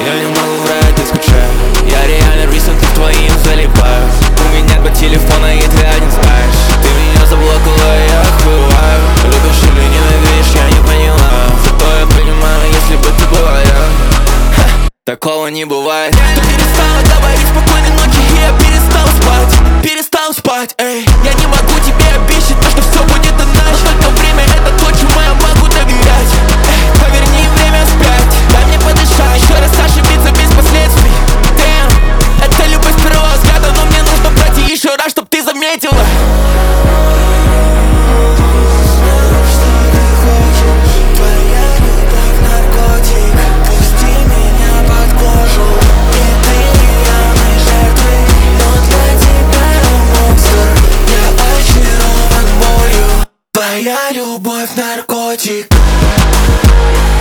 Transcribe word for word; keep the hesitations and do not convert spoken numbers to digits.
Я не могу врать, я скучаю. Я реально рисунки твоим залипаю. У меня два телефона и ты один знаешь. Ты меня заблокала, я охуеваю. Любишь или ненавидишь, я не поняла. Зато я понимаю, если бы ты была я. Ха, такого не бывает. Ты перестала говорить спокойной ночи, и я перестал спать. Перестал спать, эй. Я не могу тебе обещать то, что все будет иначе. Но только время это то, чему я могу доверять. Эй, поверни время вспять, дай мне подышать. Еще раз ошибиться без последствий. Damn, это любовь с первого взгляда, но мне нужно пройти еще раз, чтоб ты заметила. Твоя любовь наркотик.